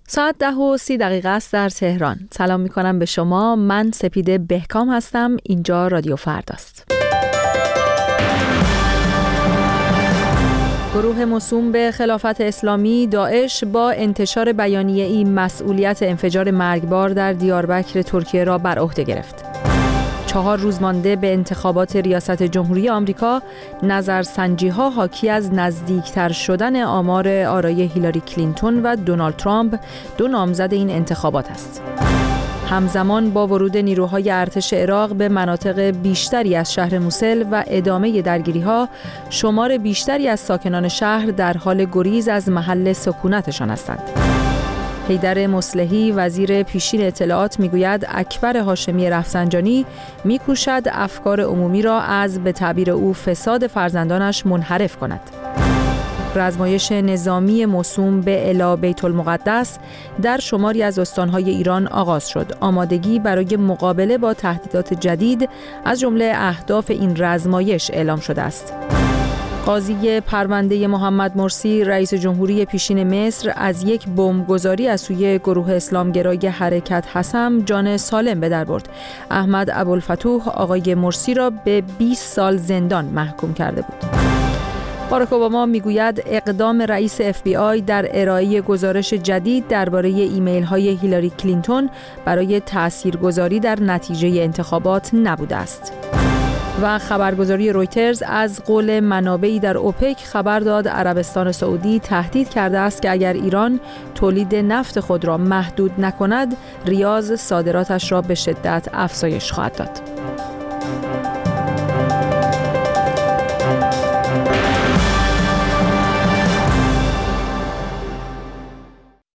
ساعت 10:30 است در تهران. سلام میکنم به شما. من سپیده بهکام هستم. اینجا رادیو فرداست. گروه موسوم به خلافت اسلامی داعش با انتشار بیانیه‌ای مسئولیت انفجار مرگبار در دیاربکر ترکیه را بر عهده گرفت. 4 روز مانده به انتخابات ریاست جمهوری آمریکا، نظرسنجی‌ها حاکی از نزدیکتر شدن آمار آرای هیلاری کلینتون و دونالد ترامپ، 2 نامزد این انتخابات است. همزمان با ورود نیروهای ارتش عراق به مناطق بیشتری از شهر موسل و ادامه درگیری‌ها، شمار بیشتری از ساکنان شهر در حال گریز از محل سکونتشان هستند. حیدر مصلحی وزیر پیشین اطلاعات میگوید اکبر هاشمی رفسنجانی میکوشد افکار عمومی را از به تعبیر او فساد فرزندانش منحرف کند. رزمایش نظامی موسوم به الی بیت المقدس در شماری از استانهای ایران آغاز شد. آمادگی برای مقابله با تهدیدات جدید از جمله اهداف این رزمایش اعلام شده است. قاضی پرونده محمد مرسی رئیس جمهوری پیشین مصر از یک بمبگذاری از سوی گروه اسلامگرای حرکت حسم جان سالم به در برد. احمد ابوالفتوح آقای مرسی را به 20 سال زندان محکوم کرده بود. باراک اوباما میگوید اقدام رئیس FBI در ارائه گزارش جدید درباره ایمیل‌های هیلاری کلینتون برای تاثیرگذاری در نتیجه انتخابات نبوده است. و خبرگزاری رویترز از قول منابعی در اوپک خبر داد عربستان سعودی تهدید کرده است که اگر ایران تولید نفت خود را محدود نکند، ریاض صادراتش را به شدت افزایش خواهد داد.